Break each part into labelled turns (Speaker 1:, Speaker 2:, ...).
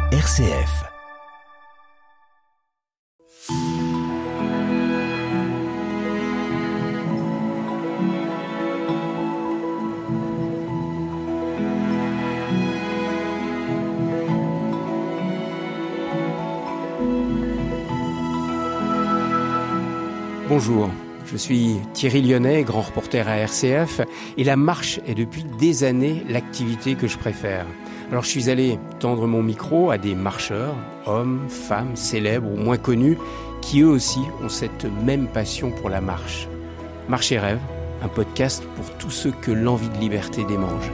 Speaker 1: RCF.
Speaker 2: Bonjour, je suis Thierry Lyonnais, grand reporter à RCF, et la marche est depuis des années l'activité que je préfère. Alors je suis allé tendre mon micro à des marcheurs, hommes, femmes, célèbres ou moins connus, qui eux aussi ont cette même passion pour la marche. Marche et rêve, un podcast pour tous ceux que l'envie de liberté démange.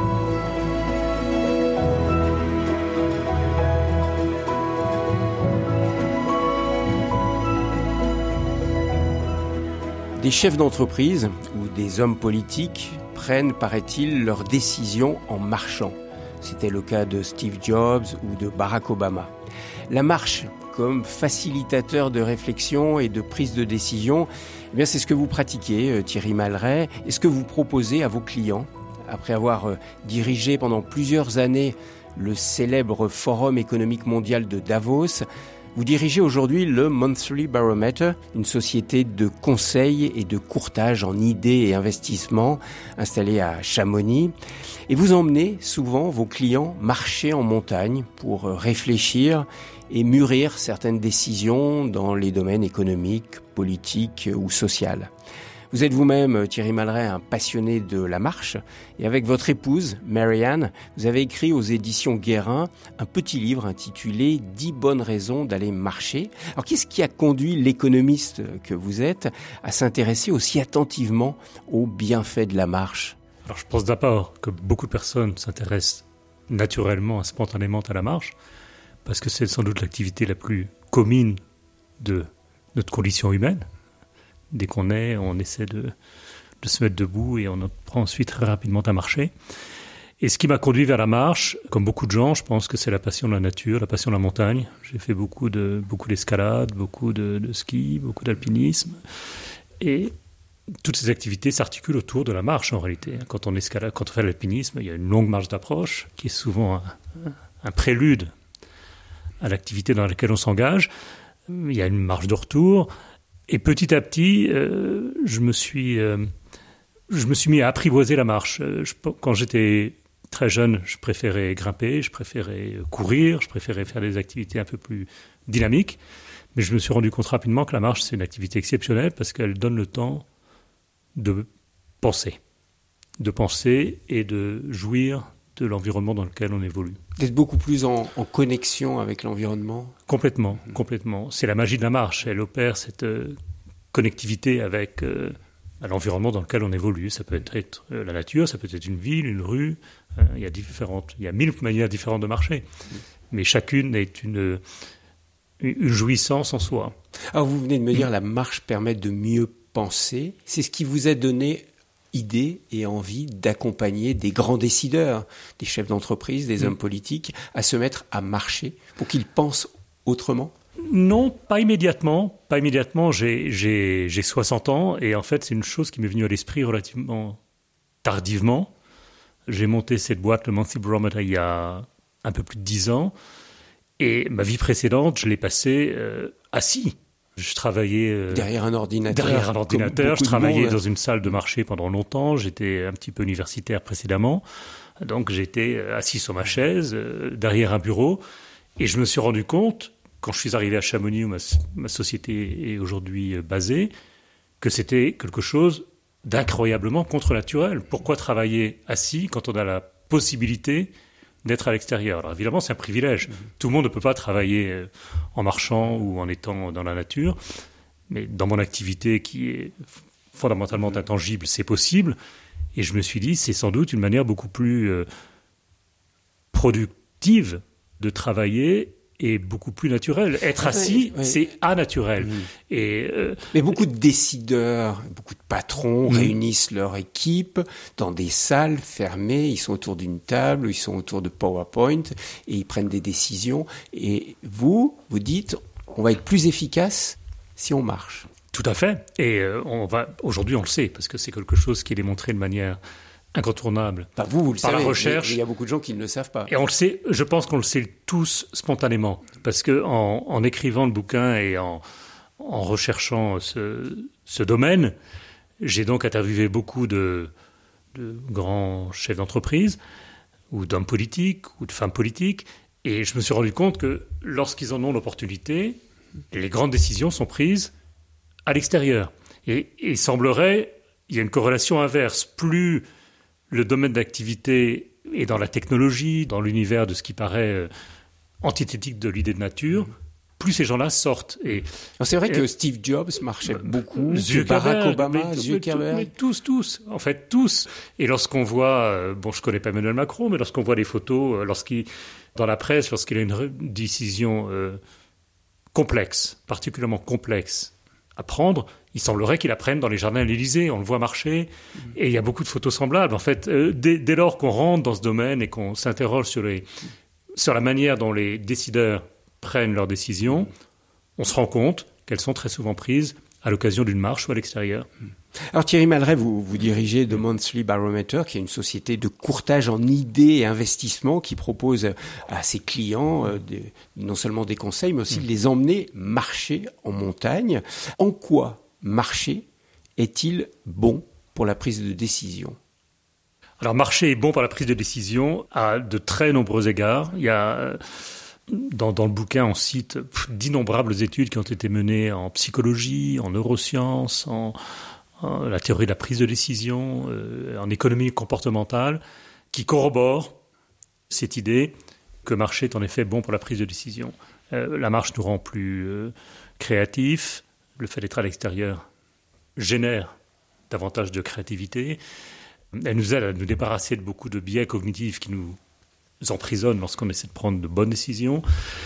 Speaker 2: Des chefs d'entreprise ou des hommes politiques prennent, paraît-il, leurs décisions en marchant. C'était le cas de Steve Jobs ou de Barack Obama. La marche comme facilitateur de réflexion et de prise de décision, eh bien c'est ce que vous pratiquez, Thierry Malret, et ce que vous proposez à vos clients. Après avoir dirigé pendant plusieurs années le célèbre Forum économique mondial de Davos, vous dirigez aujourd'hui le Monthly Barometer, une société de conseil et de courtage en idées et investissements installée à Chamonix. Et vous emmenez souvent vos clients marcher en montagne pour réfléchir et mûrir certaines décisions dans les domaines économiques, politiques ou sociaux. Vous êtes vous-même, Thierry Malret, un passionné de la marche. Et avec votre épouse, Marianne, vous avez écrit aux éditions Guérin un petit livre intitulé « 10 bonnes raisons d'aller marcher ». Alors, qu'est-ce qui a conduit l'économiste que vous êtes à s'intéresser aussi attentivement aux bienfaits de la marche ?
Speaker 3: Alors, je pense d'abord que beaucoup de personnes s'intéressent naturellement, spontanément à la marche, parce que c'est sans doute l'activité la plus commune de notre condition humaine. Dès qu'on naît, on essaie de se mettre debout et on apprend ensuite très rapidement à marcher. Et ce qui m'a conduit vers la marche, comme beaucoup de gens, je pense que c'est la passion de la nature, la passion de la montagne. J'ai fait beaucoup d'escalade, beaucoup de ski, beaucoup d'alpinisme. Et toutes ces activités s'articulent autour de la marche en réalité. Quand on escalade, quand on fait l'alpinisme, il y a une longue marche d'approche qui est souvent un prélude à l'activité dans laquelle on s'engage. Il y a une marche de retour. Et petit à petit, je me suis mis à apprivoiser la marche. Quand j'étais très jeune, je préférais grimper, je préférais courir, je préférais faire des activités un peu plus dynamiques. Mais je me suis rendu compte rapidement que la marche, c'est une activité exceptionnelle parce qu'elle donne le temps de penser et de jouir de l'environnement dans lequel on évolue.
Speaker 2: D'être beaucoup plus en connexion avec l'environnement ?
Speaker 3: Complètement. C'est la magie de la marche. Elle opère cette connectivité avec l'environnement dans lequel on évolue. Ça peut être la nature, ça peut être une ville, une rue. Il y a 1000 manières différentes de marcher. Mais chacune est une jouissance en soi.
Speaker 2: Alors vous venez de me dire la marche permet de mieux penser. C'est ce qui vous a donné idée et envie d'accompagner des grands décideurs, des chefs d'entreprise, des hommes politiques, à se mettre à marcher pour qu'ils pensent autrement ?
Speaker 3: Non, pas immédiatement. J'ai 60 ans et en fait, c'est une chose qui m'est venue à l'esprit relativement tardivement. J'ai monté cette boîte, le Monthly Barometer, il y a un peu plus de 10 ans. Et ma vie précédente, je l'ai passée assis. Je travaillais
Speaker 2: derrière un ordinateur.
Speaker 3: Je travaillais dans une salle de marché pendant longtemps. J'étais un petit peu universitaire précédemment. Donc j'étais assis sur ma chaise, derrière un bureau. Et je me suis rendu compte, quand je suis arrivé à Chamonix, où ma société est aujourd'hui basée, que c'était quelque chose d'incroyablement contre-naturel. Pourquoi travailler assis quand on a la possibilité d'être à l'extérieur ? Alors évidemment, c'est un privilège. Tout le monde ne peut pas travailler en marchant ou en étant dans la nature. Mais dans mon activité qui est fondamentalement intangible, c'est possible. Et je me suis dit, c'est sans doute une manière beaucoup plus productive de travailler et beaucoup plus naturelle. Être assis, c'est aнаturel.
Speaker 2: Mais beaucoup de décideurs, beaucoup de patrons réunissent leur équipe dans des salles fermées. Ils sont autour d'une table, ils sont autour de PowerPoint et ils prennent des décisions. Et vous dites, on va être plus efficace si on marche.
Speaker 3: Tout à fait. Et aujourd'hui, on le sait, parce que c'est quelque chose qui est démontré de manière incontournable
Speaker 2: vous le
Speaker 3: par
Speaker 2: savez,
Speaker 3: la recherche.
Speaker 2: Il y a beaucoup de gens qui ne le savent pas.
Speaker 3: Et on le sait, je pense qu'on le sait tous spontanément. Parce que en écrivant le bouquin et en recherchant ce domaine, j'ai donc interviewé beaucoup de grands chefs d'entreprise, ou d'hommes politiques, ou de femmes politiques, et je me suis rendu compte que lorsqu'ils en ont l'opportunité, les grandes décisions sont prises à l'extérieur. Et il semblerait, il y a une corrélation inverse. Plus le domaine d'activité est dans la technologie, dans l'univers de ce qui paraît antithétique de l'idée de nature, plus ces gens-là sortent.
Speaker 2: C'est vrai que Steve Jobs marchait beaucoup, Barack Obama, Zuckerberg.
Speaker 3: Tous, en fait, tous. Et lorsqu'on voit, je connais pas Emmanuel Macron, mais lorsqu'on voit les photos, dans la presse, lorsqu'il a une décision complexe, particulièrement complexe à prendre, il semblerait qu'il la prenne dans les jardins de l'Élysée, on le voit marcher, et il y a beaucoup de photos semblables. En fait, dès lors qu'on rentre dans ce domaine et qu'on s'interroge sur la manière dont les décideurs prennent leurs décisions, on se rend compte qu'elles sont très souvent prises à l'occasion d'une marche ou à l'extérieur.
Speaker 2: Alors Thierry Malret, vous dirigez The Monthly Barometer, qui est une société de courtage en idées et investissements qui propose à ses clients non seulement des conseils, mais aussi de les emmener marcher en montagne. En quoi marcher est-il bon pour la prise de décision ?
Speaker 3: Alors marcher est bon pour la prise de décision à de très nombreux égards. Il y a... Dans le bouquin, on cite d'innombrables études qui ont été menées en psychologie, en neurosciences, en la théorie de la prise de décision, en économie comportementale, qui corroborent cette idée que marcher est en effet bon pour la prise de décision. La marche nous rend plus créatifs, le fait d'être à l'extérieur génère davantage de créativité, elle nous aide à nous débarrasser de beaucoup de biais cognitifs qui nous emprisonnent lorsqu'on essaie de prendre de bonnes décisions.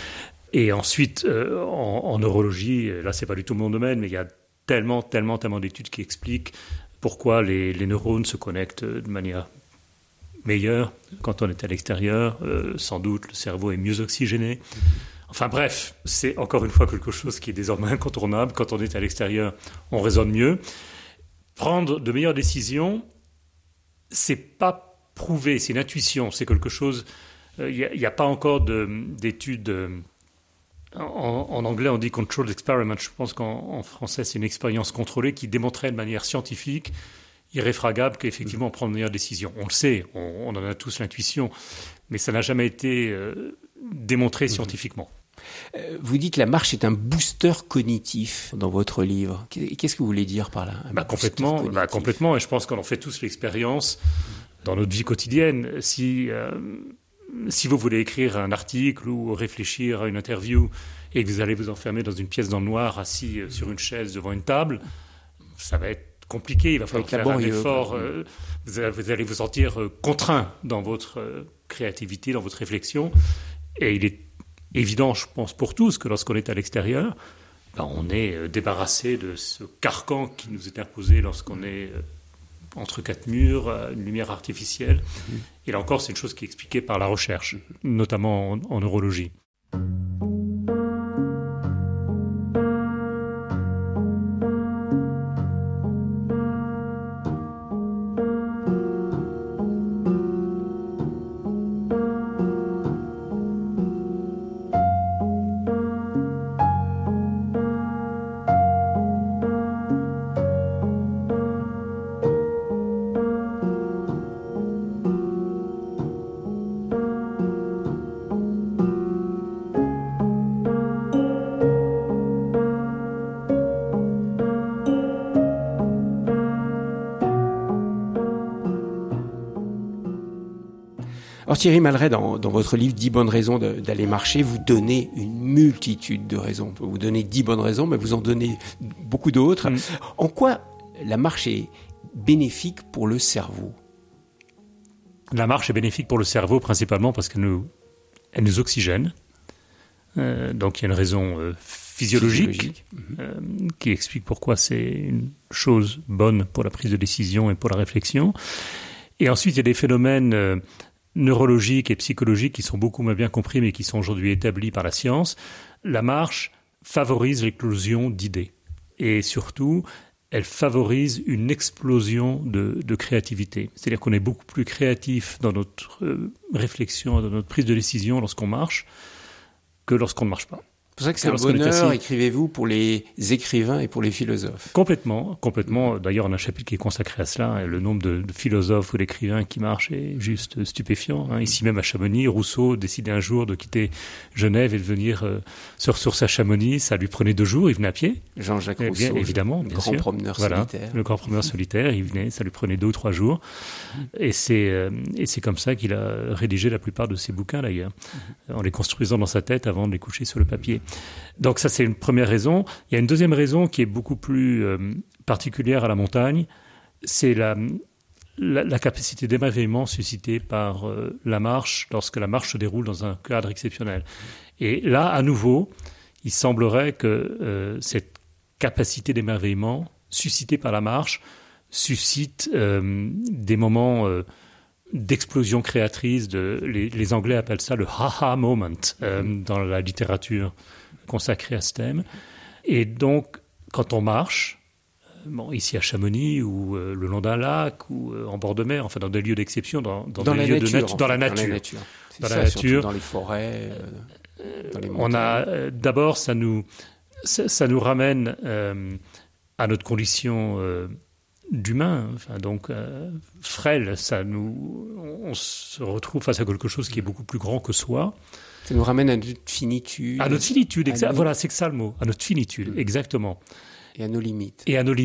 Speaker 3: Et ensuite, en neurologie, là c'est pas du tout mon domaine, mais il y a tellement d'études qui expliquent pourquoi les neurones se connectent de manière meilleure quand on est à l'extérieur. Sans doute, le cerveau est mieux oxygéné. Enfin bref, c'est encore une fois quelque chose qui est désormais incontournable. Quand on est à l'extérieur, on raisonne mieux. Prendre de meilleures décisions, c'est pas prouvé, c'est une intuition, c'est quelque chose... Il n'y a pas encore d'études... En anglais, on dit « controlled experiment ». Je pense qu'en français, c'est une expérience contrôlée qui démontrait de manière scientifique, irréfragable, qu'effectivement, on prend de meilleures décisions. On le sait, on en a tous l'intuition, mais ça n'a jamais été démontré scientifiquement.
Speaker 2: Vous dites que la marche est un booster cognitif dans votre livre. Qu'est-ce que vous voulez dire par là ?
Speaker 3: Complètement, et je pense qu'on en fait tous l'expérience dans notre vie quotidienne. Si vous voulez écrire un article ou réfléchir à une interview et que vous allez vous enfermer dans une pièce dans le noir, assis sur une chaise devant une table, ça va être compliqué, il va falloir faire un effort. Vous allez vous sentir contraint dans votre créativité, dans votre réflexion. Et il est évident, je pense, pour tous, que lorsqu'on est à l'extérieur, on est débarrassé de ce carcan qui nous est imposé lorsqu'on est entre quatre murs, une lumière artificielle. Et là encore, c'est une chose qui est expliquée par la recherche, notamment en neurologie.
Speaker 2: Alors Thierry Malret, dans votre livre 10 bonnes raisons d'aller marcher, vous donnez une multitude de raisons. Vous donnez 10 bonnes raisons, mais vous en donnez beaucoup d'autres. En quoi la marche est bénéfique pour le cerveau ?
Speaker 3: La marche est bénéfique pour le cerveau principalement parce qu'elle nous oxygène. Donc il y a une raison physiologique. Qui explique pourquoi c'est une chose bonne pour la prise de décision et pour la réflexion. Et ensuite, il y a des phénomènes neurologiques et psychologiques qui sont beaucoup moins bien compris, mais qui sont aujourd'hui établis par la science. La marche favorise l'éclosion d'idées. Et surtout, elle favorise une explosion de créativité. C'est-à-dire qu'on est beaucoup plus créatif dans notre réflexion, dans notre prise de décision lorsqu'on marche que lorsqu'on ne marche pas.
Speaker 2: C'est pour ça que c'est un bonheur, écrivez-vous, pour les écrivains et pour les philosophes.
Speaker 3: Complètement. D'ailleurs, on a un chapitre qui est consacré à cela. Le nombre de philosophes ou d'écrivains qui marchent est juste stupéfiant. Ici même à Chamonix, Rousseau décidait un jour de quitter Genève et de venir sur source à Chamonix. Ça lui prenait 2 jours, il venait à pied.
Speaker 2: Jean-Jacques Rousseau,
Speaker 3: évidemment,
Speaker 2: le grand promeneur solitaire.
Speaker 3: Le grand promeneur solitaire, il venait, ça lui prenait 2 ou 3 jours. Et c'est comme ça qu'il a rédigé la plupart de ses bouquins, d'ailleurs, en les construisant dans sa tête avant de les coucher sur le papier. Donc ça, c'est une première raison. Il y a une deuxième raison qui est beaucoup plus particulière à la montagne, c'est la capacité d'émerveillement suscitée par la marche, lorsque la marche se déroule dans un cadre exceptionnel. Et là, à nouveau, il semblerait que cette capacité d'émerveillement suscitée par la marche suscite des moments d'explosion créatrice. Les Anglais appellent ça le ha-ha moment dans la littérature consacrée à ce thème. Et donc, quand on marche, ici à Chamonix ou le long d'un lac ou en bord de mer, enfin dans des lieux d'exception, dans des lieux dans la nature.
Speaker 2: Dans la nature, dans les forêts, dans les montagnes.
Speaker 3: D'abord, ça nous ramène à notre condition d'humain, frêle. On se retrouve face à quelque chose qui est beaucoup plus grand que soi.
Speaker 2: Ça nous ramène à notre finitude.
Speaker 3: À notre finitude, exact. Voilà, c'est que ça le mot. À notre finitude, exactement.
Speaker 2: Et à nos limites.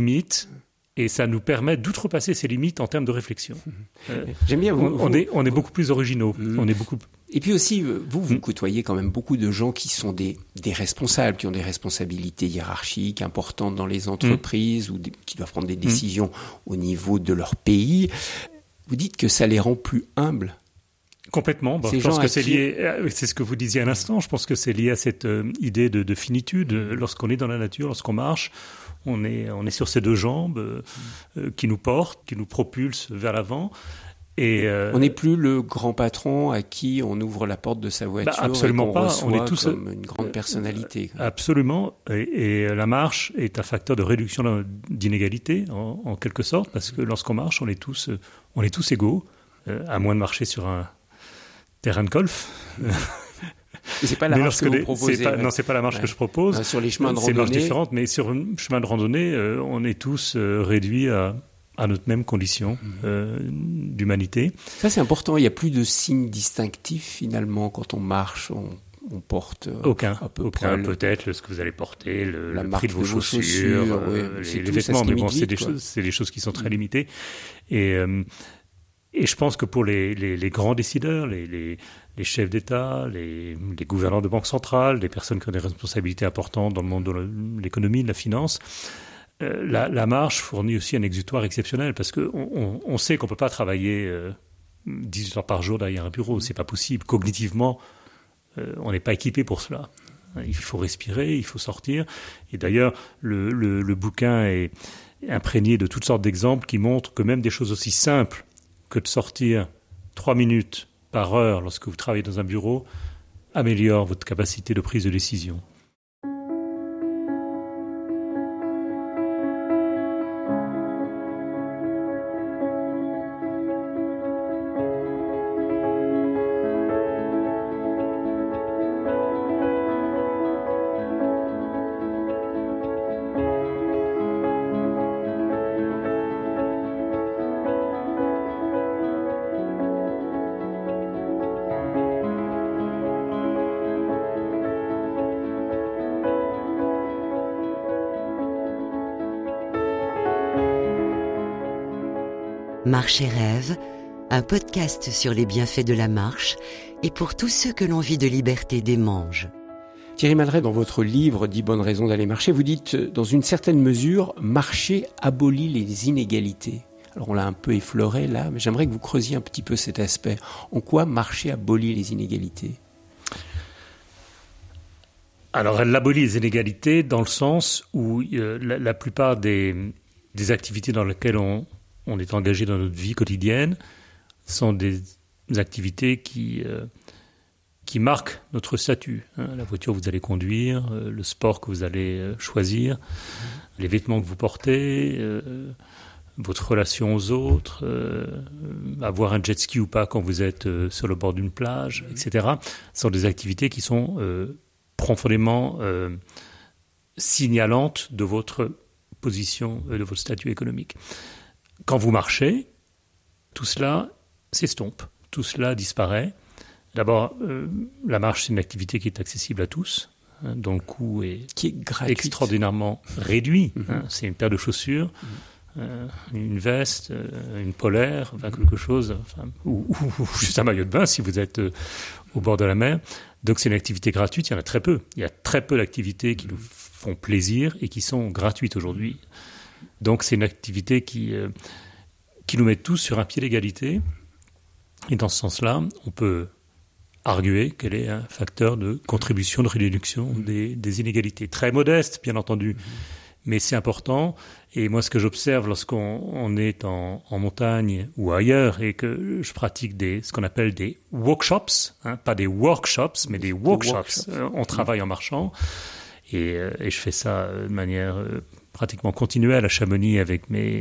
Speaker 3: Et ça nous permet d'outrepasser ces limites en termes de réflexion.
Speaker 2: J'aime bien.
Speaker 3: On est beaucoup plus originaux.
Speaker 2: Et puis aussi, vous côtoyez quand même beaucoup de gens qui sont des responsables, qui ont des responsabilités hiérarchiques importantes dans les entreprises ou qui doivent prendre des décisions au niveau de leur pays. Vous dites que ça les rend plus humbles.
Speaker 3: Complètement. Je pense que c'est lié, c'est ce que vous disiez à l'instant, je pense que c'est lié à cette idée de finitude. Lorsqu'on est dans la nature, lorsqu'on marche, on est sur ces 2 jambes qui nous portent, qui nous propulsent vers l'avant. Et
Speaker 2: on n'est plus le grand patron à qui on ouvre la porte de sa voiture
Speaker 3: absolument
Speaker 2: et qu'on
Speaker 3: pas.
Speaker 2: reçoit
Speaker 3: on est tous
Speaker 2: comme une grande personnalité.
Speaker 3: Absolument. Et la marche est un facteur de réduction d'inégalité, en quelque sorte, parce que lorsqu'on marche, on est tous égaux, à moins de marcher sur un terrain de golf.
Speaker 2: Et c'est pas la marche que vous proposez.
Speaker 3: Non, c'est pas la marche que je propose.
Speaker 2: Sur les chemins de randonnée.
Speaker 3: C'est une marche différente, mais sur un chemin de randonnée, on est tous réduits à notre même condition d'humanité.
Speaker 2: Ça, c'est important. Il n'y a plus de signes distinctifs, finalement, quand on marche. On porte
Speaker 3: aucun,
Speaker 2: près
Speaker 3: peut-être ce que vous allez porter,
Speaker 2: la
Speaker 3: le prix de vos chaussures, les vêtements, mais bon, c'est des choses qui sont très limitées. Et je pense que pour les grands décideurs, les chefs d'État, les gouverneurs de banques centrales, les personnes qui ont des responsabilités importantes dans le monde de l'économie, de la finance, la marche fournit aussi un exutoire exceptionnel parce qu'on sait qu'on ne peut pas travailler 18 heures par jour derrière un bureau. C'est pas possible. Cognitivement, on n'est pas équipé pour cela. Il faut respirer, il faut sortir. Et d'ailleurs, le bouquin est imprégné de toutes sortes d'exemples qui montrent que même des choses aussi simples que de sortir 3 minutes par heure lorsque vous travaillez dans un bureau améliorent votre capacité de prise de décision.
Speaker 1: Marche et rêve, un podcast sur les bienfaits de la marche et pour tous ceux que l'envie de liberté démange.
Speaker 2: Thierry Malret, dans votre livre « 10 bonnes raisons d'aller marcher », vous dites, dans une certaine mesure, marcher abolit les inégalités. Alors on l'a un peu effleuré là, mais j'aimerais que vous creusiez un petit peu cet aspect. En quoi marcher abolit les inégalités ?
Speaker 3: Alors elle abolit les inégalités dans le sens où la plupart des activités dans lesquelles on est engagé dans notre vie quotidienne sont des activités qui qui marquent notre statut. La voiture que vous allez conduire, le sport que vous allez choisir, les vêtements que vous portez, votre relation aux autres, avoir un jet ski ou pas quand vous êtes sur le bord d'une plage, etc. Ce sont des activités qui sont profondément signalantes de votre position, de votre statut économique. Quand vous marchez, tout cela s'estompe, tout cela disparaît. D'abord, la marche, c'est une activité qui est accessible à tous, dont le coût est extraordinairement réduit. C'est une paire de chaussures, une veste, une polaire, quelque chose, ou juste un maillot de bain si vous êtes au bord de la mer. Donc c'est une activité gratuite, il y en a très peu. Il y a très peu d'activités qui nous font plaisir et qui sont gratuites aujourd'hui. Donc c'est une activité qui nous met tous sur un pied d'égalité. Et dans ce sens-là, on peut arguer qu'elle est un facteur de contribution, de réduction des inégalités. Très modeste, bien entendu, mais c'est important. Et moi, ce que j'observe lorsqu'on est en montagne ou ailleurs et que je pratique ce qu'on appelle des workshops, pas des workshops, mais des workshops. On travaille en marchant et je fais ça de manière pratiquement continuelle à Chamonix avec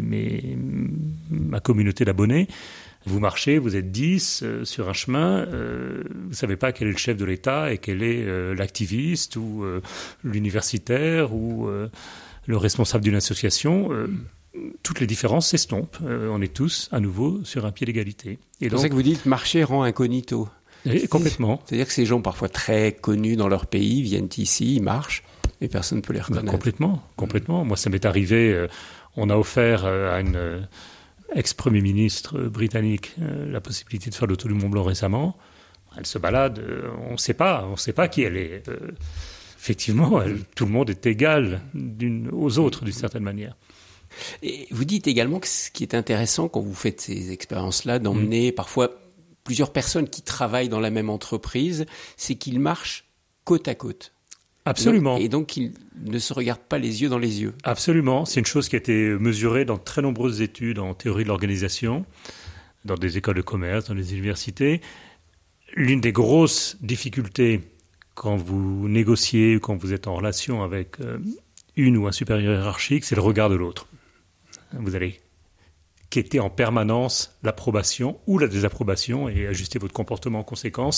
Speaker 3: ma communauté d'abonnés. Vous marchez, vous êtes 10 sur un chemin, vous ne savez pas quel est le chef de l'État et quel est l'activiste ou l'universitaire ou le responsable d'une association. Toutes les différences s'estompent. On est tous à nouveau sur un pied d'égalité.
Speaker 2: C'est pour ça que vous dites marcher rend incognito.
Speaker 3: Complètement.
Speaker 2: C'est-à-dire que ces gens parfois très connus dans leur pays viennent ici, ils marchent et personne ne peut les reconnaître.
Speaker 3: Complètement. Moi, ça m'est arrivé. On a offert à une ex-premier ministre britannique la possibilité de faire le tour du Mont Blanc récemment. Elle se balade, on ne sait pas qui elle est. Effectivement, tout le monde est égal aux autres d'une certaine manière.
Speaker 2: Et vous dites également que ce qui est intéressant quand vous faites ces expériences-là, d'emmener parfois plusieurs personnes qui travaillent dans la même entreprise, c'est qu'ils marchent côte à côte.
Speaker 3: Absolument.
Speaker 2: Et donc, ils ne se regardent pas les yeux dans les yeux.
Speaker 3: Absolument. C'est une chose qui a été mesurée dans de très nombreuses études en théorie de l'organisation, dans des écoles de commerce, dans les universités. L'une des grosses difficultés quand vous négociez, quand vous êtes en relation avec une ou un supérieur hiérarchique, c'est le regard de l'autre. Vous allez quêter en permanence l'approbation ou la désapprobation et ajuster votre comportement en conséquence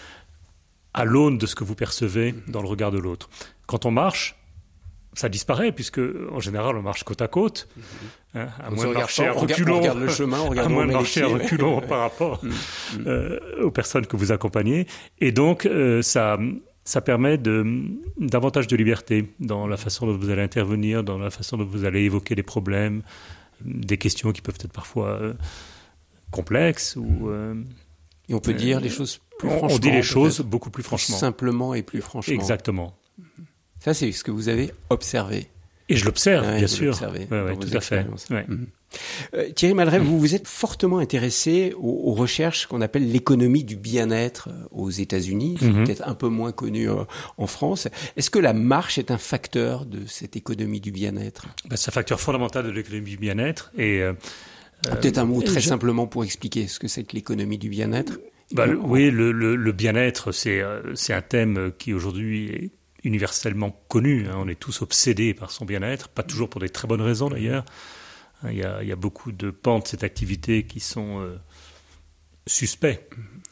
Speaker 3: à l'aune de ce que vous percevez dans le regard de l'autre. Quand on marche, ça disparaît, puisque en général, on marche côte à côte. À moins de marcher à reculons. On regarde le chemin, on regarde marcher à reculons par rapport aux personnes que vous accompagnez. Et donc, ça permet davantage de liberté dans la façon dont vous allez intervenir, dans la façon dont vous allez évoquer des problèmes, des questions qui peuvent être parfois complexes.
Speaker 2: Et on peut dire les choses plus franchement.
Speaker 3: On dit les choses beaucoup plus franchement.
Speaker 2: Plus simplement et plus franchement.
Speaker 3: Exactement.
Speaker 2: Ça, c'est ce que vous avez observé.
Speaker 3: Et je l'observe, bien sûr.
Speaker 2: Oui,
Speaker 3: tout à fait.
Speaker 2: Ouais. Thierry Malherbe, vous vous êtes fortement intéressé aux recherches qu'on appelle l'économie du bien-être aux États-Unis, peut-être un peu moins connue en France. Est-ce que la marche est un facteur de cette économie du bien-être ?
Speaker 3: C'est un facteur fondamental de l'économie du bien-être. Et
Speaker 2: peut-être un mot très simplement pour expliquer ce que c'est que l'économie du bien-être.
Speaker 3: Oui, le bien-être, c'est un thème qui aujourd'hui est universellement connu. On est tous obsédés par son bien-être, pas toujours pour des très bonnes raisons d'ailleurs. Il y a beaucoup de pans de cette activité qui sont suspects.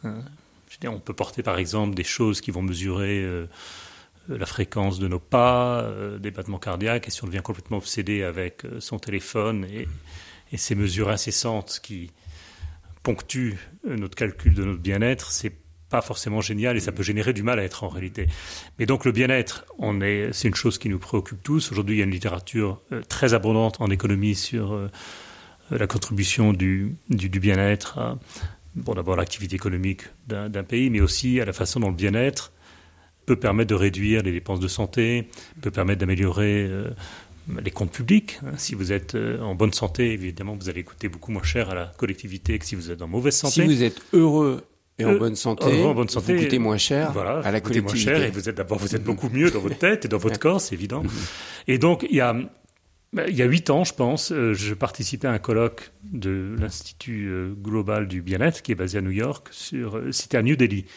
Speaker 3: On peut porter par exemple des choses qui vont mesurer la fréquence de nos pas, des battements cardiaques, et si on devient complètement obsédé avec son téléphone et ces mesures incessantes qui ponctuent notre calcul de notre bien-être, c'est pas forcément génial et ça peut générer du mal-être en réalité. Mais donc le bien-être, c'est une chose qui nous préoccupe tous. Aujourd'hui, il y a une littérature très abondante en économie sur la contribution du bien-être à, d'abord l'activité économique d'un pays, mais aussi à la façon dont le bien-être peut permettre de réduire les dépenses de santé, peut permettre d'améliorer les comptes publics. Si vous êtes en bonne santé, évidemment, vous allez coûter beaucoup moins cher à la collectivité que si vous êtes en mauvaise santé.
Speaker 2: Si vous êtes heureux et en bonne santé, vous coûtez moins cher à la collectivité.
Speaker 3: Moins cher et vous êtes beaucoup mieux dans votre tête et dans votre corps, c'est évident. Et donc, il y a 8 ans, je pense, je participais à un colloque de l'Institut global du bien-être qui est basé à New York. C'était à New Delhi.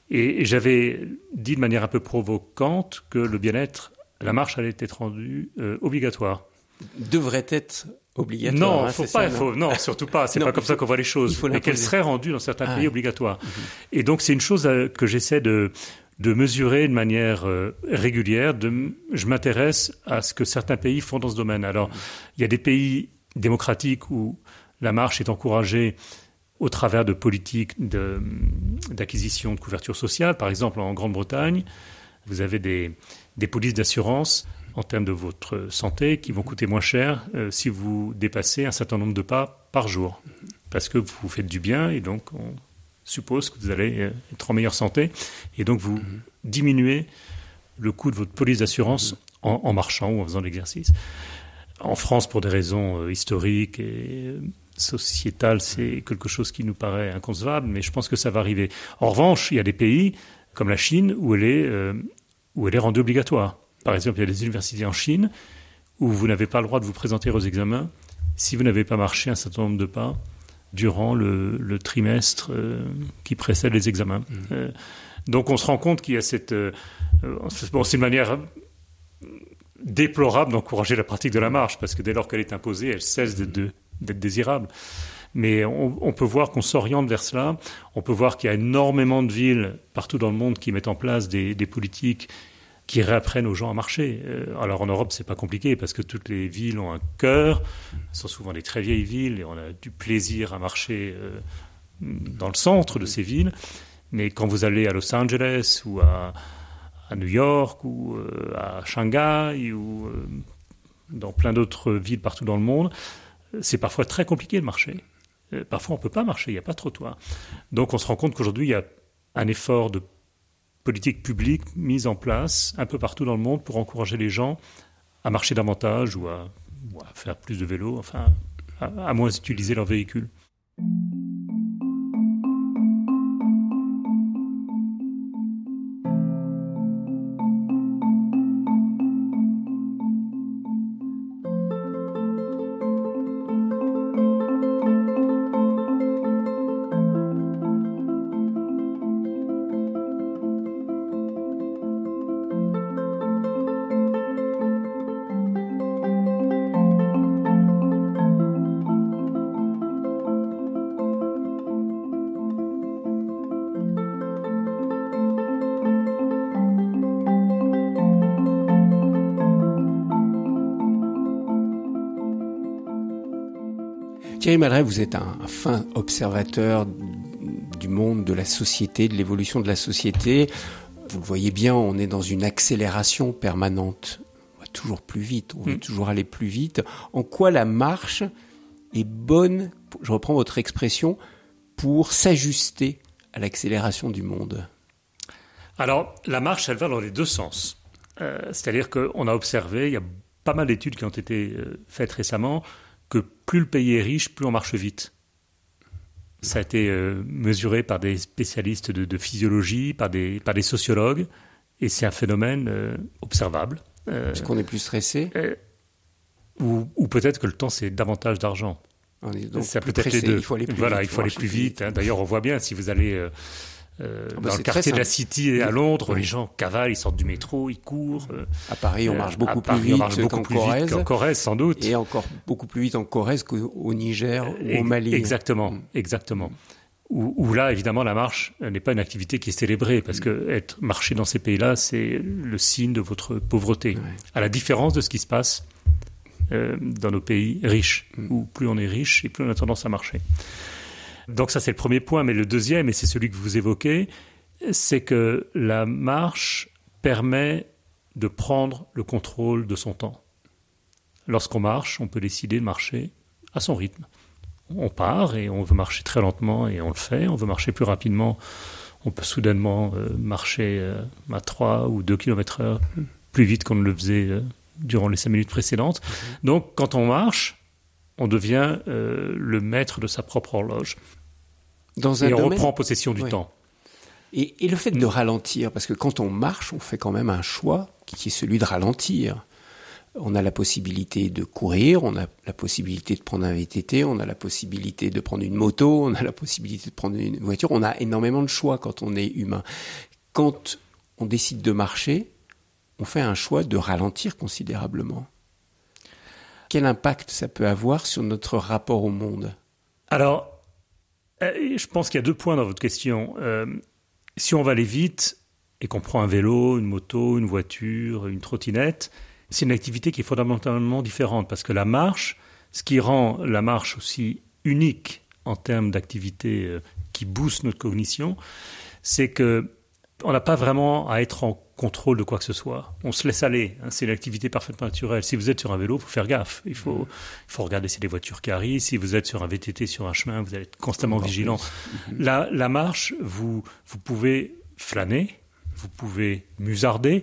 Speaker 3: Et j'avais dit de manière un peu provocante que le bien-être, la marche allait être rendue obligatoire.
Speaker 2: Devrait être obligatoire.
Speaker 3: Non, non, surtout pas. C'est pas comme ça qu'on voit les choses. Mais qu'elle serait rendue dans certains pays obligatoire. Et donc c'est une chose que j'essaie de mesurer de manière régulière. Je m'intéresse à ce que certains pays font dans ce domaine. Alors, il y a des pays démocratiques où la marche est encouragée au travers de politiques d'acquisition de couverture sociale. Par exemple, en Grande-Bretagne, vous avez des polices d'assurance en termes de votre santé qui vont coûter moins cher si vous dépassez un certain nombre de pas par jour. Parce que vous faites du bien et donc on suppose que vous allez être en meilleure santé. Et donc vous diminuez le coût de votre police d'assurance en marchant ou en faisant de l'exercice. En France, pour des raisons historiques et sociétales, c'est quelque chose qui nous paraît inconcevable, mais je pense que ça va arriver. En revanche, il y a des pays comme la Chine où elle est rendue obligatoire. Par exemple, il y a des universités en Chine où vous n'avez pas le droit de vous présenter aux examens si vous n'avez pas marché un certain nombre de pas durant le trimestre qui précède les examens. Donc on se rend compte qu'il y a c'est une manière déplorable d'encourager la pratique de la marche, parce que dès lors qu'elle est imposée, elle cesse d'être désirable. Mais on peut voir qu'on s'oriente vers cela. On peut voir qu'il y a énormément de villes partout dans le monde qui mettent en place des politiques qui réapprennent aux gens à marcher. Alors en Europe, c'est pas compliqué parce que toutes les villes ont un cœur. Ce sont souvent des très vieilles villes et on a du plaisir à marcher dans le centre de ces villes. Mais quand vous allez à Los Angeles ou à New York ou à Shanghai ou dans plein d'autres villes partout dans le monde, c'est parfois très compliqué de marcher. Parfois, on ne peut pas marcher, il n'y a pas de trottoir. Donc on se rend compte qu'aujourd'hui, il y a un effort de politique publique mise en place un peu partout dans le monde pour encourager les gens à marcher davantage ou à faire plus de vélo, enfin, à moins utiliser leur véhicule.
Speaker 2: Thierry Mallet, vous êtes un fin observateur du monde, de la société, de l'évolution de la société. Vous le voyez bien, on est dans une accélération permanente. On va toujours plus vite, on veut toujours aller plus vite. En quoi la marche est bonne, je reprends votre expression, pour s'ajuster à l'accélération du monde? Alors, la marche, elle va dans les deux sens. C'est-à-dire qu'on a observé, il y a pas mal d'études qui ont été faites récemment, que plus le pays est riche, plus on marche vite. Ça a été mesuré par des spécialistes de physiologie, par des sociologues, et c'est un phénomène observable. Parce qu'on est plus stressé ou peut-être que le temps, c'est davantage d'argent. On est donc ça peut être les deux. Il faut aller plus vite. Voilà, il faut aller plus vite. D'ailleurs, on voit bien, si vous allez dans le quartier de la City à Londres, les gens cavalent, ils sortent du métro, ils courent. À Paris, on marche beaucoup plus vite qu'en Corrèze, sans doute. Et encore beaucoup plus vite en Corrèze qu'au Niger ou au Mali. Exactement, exactement. Où là, évidemment, la marche n'est pas une activité qui est célébrée, parce que marcher dans ces pays-là, c'est le signe de votre pauvreté. Ouais. À la différence de ce qui se passe dans nos pays riches, où plus on est riche et plus on a tendance à marcher. Donc ça, c'est le premier point. Mais le deuxième, et c'est celui que vous évoquez, c'est que la marche permet de prendre le contrôle de son temps. Lorsqu'on marche, on peut décider de marcher à son rythme. On part et on veut marcher très lentement et on le fait. On veut marcher plus rapidement. On peut soudainement marcher à 3 ou 2 km/h plus vite qu'on ne le faisait durant les 5 minutes précédentes. Donc quand on marche, on devient le maître de sa propre horloge. Et on reprend possession du temps. Et le fait de ralentir, parce que quand on marche, on fait quand même un choix qui est celui de ralentir. On a la possibilité de courir, on a la possibilité de prendre un VTT, on a la possibilité de prendre une moto, on a la possibilité de prendre une voiture. On a énormément de choix quand on est humain. Quand on décide de marcher, on fait un choix de ralentir considérablement. Quel impact ça peut avoir sur notre rapport au monde ?
Speaker 3: Alors, je pense qu'il y a 2 points dans votre question. Si on va aller vite et qu'on prend un vélo, une moto, une voiture, une trottinette, c'est une activité qui est fondamentalement différente parce que la marche, ce qui rend la marche aussi unique en termes d'activité qui booste notre cognition, c'est qu'on n'a pas vraiment à être en contrôle de quoi que ce soit. On se laisse aller, c'est une activité parfaitement naturelle. Si vous êtes sur un vélo, il faut faire gaffe. Il faut regarder s'il y a des voitures qui arrivent. Si vous êtes sur un VTT, sur un chemin, vous allez être constamment vigilant. La marche, vous pouvez flâner, vous pouvez musarder,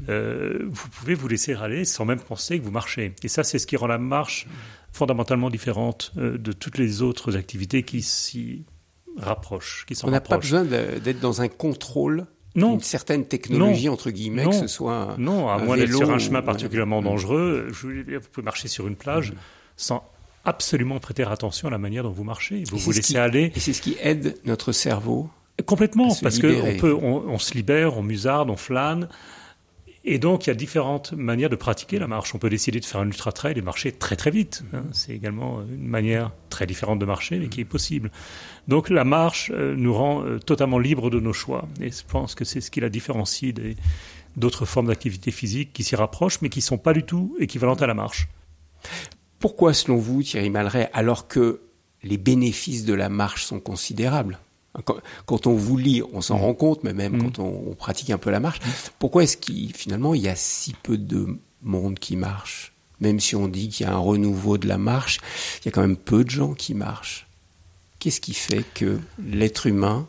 Speaker 3: vous pouvez vous laisser aller sans même penser que vous marchez. Et ça, c'est ce qui rend la marche fondamentalement différente de toutes les autres activités qui s'y rapprochent, qui s'en rapprochent.
Speaker 2: On n'a pas besoin d'être dans un contrôle d'une certaine technologie, entre guillemets, que ce soit
Speaker 3: à moins d'être sur un chemin particulièrement dangereux. Vous pouvez marcher sur une plage sans absolument prêter attention à la manière dont vous marchez. Vous vous laissez aller.
Speaker 2: Et c'est ce qui aide notre cerveau.
Speaker 3: Complètement, parce qu'on se libère, on musarde, on flâne. Et donc, il y a différentes manières de pratiquer la marche. On peut décider de faire un ultra-trail et marcher très très vite. C'est également une manière très différente de marcher, mais qui est possible. Donc, la marche nous rend totalement libres de nos choix. Et je pense que c'est ce qui la différencie d'autres formes d'activité physique qui s'y rapprochent, mais qui ne sont pas du tout équivalentes à la marche.
Speaker 2: Pourquoi, selon vous, Thierry Malret, alors que les bénéfices de la marche sont considérables ? Quand on vous lit, on s'en rend compte, mais même quand on pratique un peu la marche, pourquoi est-ce finalement il y a si peu de monde qui marche ? Même si on dit qu'il y a un renouveau de la marche, il y a quand même peu de gens qui marchent. Qu'est-ce qui fait que l'être humain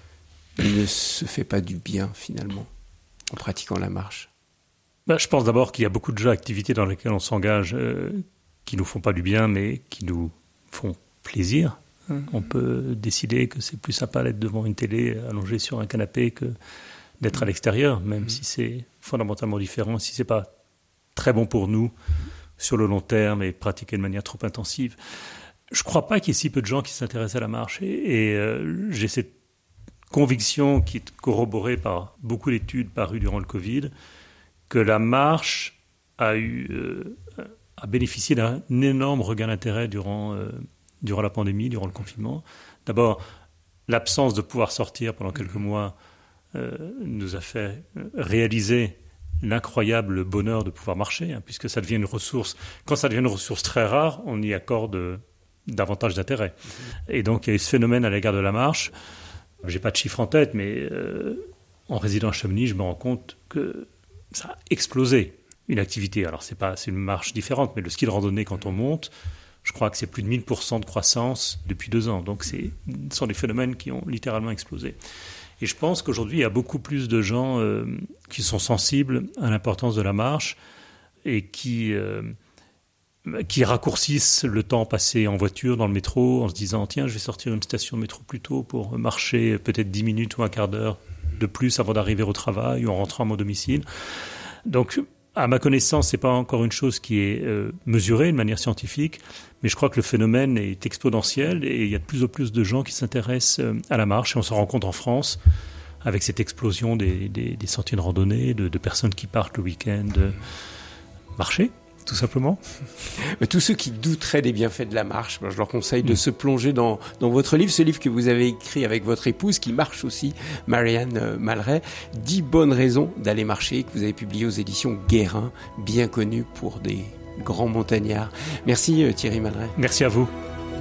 Speaker 2: ne se fait pas du bien finalement en pratiquant la marche ?
Speaker 3: Je pense d'abord qu'il y a beaucoup de activités dans lesquelles on s'engage qui ne nous font pas du bien, mais qui nous font plaisir. On peut décider que c'est plus sympa d'être devant une télé allongé sur un canapé que d'être à l'extérieur, même si c'est fondamentalement différent, si c'est pas très bon pour nous sur le long terme et pratiqué de manière trop intensive. Je crois pas qu'il y ait si peu de gens qui s'intéressent à la marche et j'ai cette conviction qui est corroborée par beaucoup d'études parues durant le Covid que la marche a bénéficié d'un énorme regain d'intérêt durant la pandémie, durant le confinement. D'abord, l'absence de pouvoir sortir pendant quelques mois nous a fait réaliser l'incroyable bonheur de pouvoir marcher, puisque ça devient une ressource. Quand ça devient une ressource très rare, on y accorde davantage d'intérêt. Et donc, il y a eu ce phénomène à l'égard de la marche. Je n'ai pas de chiffre en tête, mais en résidant à Chamonix, je me rends compte que ça a explosé une activité. Alors, c'est une marche différente, mais le ski de randonnée, quand on monte, je crois que c'est plus de 1000% de croissance depuis 2 ans. Donc, ce sont des phénomènes qui ont littéralement explosé. Et je pense qu'aujourd'hui, il y a beaucoup plus de gens qui sont sensibles à l'importance de la marche et qui raccourcissent le temps passé en voiture, dans le métro, en se disant « Tiens, je vais sortir une station de métro plus tôt pour marcher peut-être 10 minutes ou un quart d'heure de plus avant d'arriver au travail ou en rentrant à mon domicile. » Donc, à ma connaissance, ce n'est pas encore une chose qui est mesurée de manière scientifique, mais je crois que le phénomène est exponentiel et il y a de plus en plus de gens qui s'intéressent à la marche. Et on se rend compte en France, avec cette explosion des sentiers de randonnée, de personnes qui partent le week-end marcher, tout simplement.
Speaker 2: Mais tous ceux qui douteraient des bienfaits de la marche, je leur conseille de se plonger dans votre livre, ce livre que vous avez écrit avec votre épouse, qui marche aussi, Marianne Malret, 10 bonnes raisons d'aller marcher, que vous avez publié aux éditions Guérin, bien connu pour des grands montagnards. Merci Thierry Malret.
Speaker 3: Merci à vous.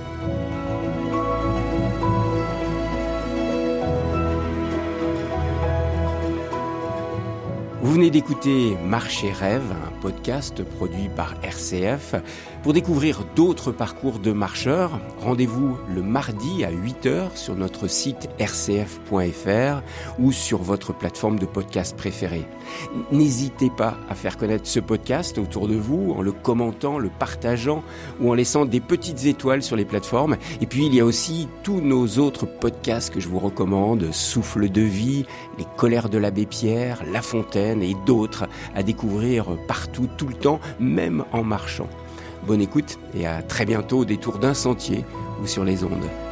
Speaker 2: Vous venez d'écouter Marche et Rêve, un podcast produit par RCF. Pour découvrir d'autres parcours de marcheurs, rendez-vous le mardi à 8h sur notre site rcf.fr ou sur votre plateforme de podcast préférée. N'hésitez pas à faire connaître ce podcast autour de vous en le commentant, le partageant ou en laissant des petites étoiles sur les plateformes. Et puis il y a aussi tous nos autres podcasts que je vous recommande, Souffle de vie, Les colères de l'abbé Pierre, La Fontaine, certaines et d'autres à découvrir partout, tout le temps, même en marchant. Bonne écoute et à très bientôt au détour d'un sentier ou sur les ondes.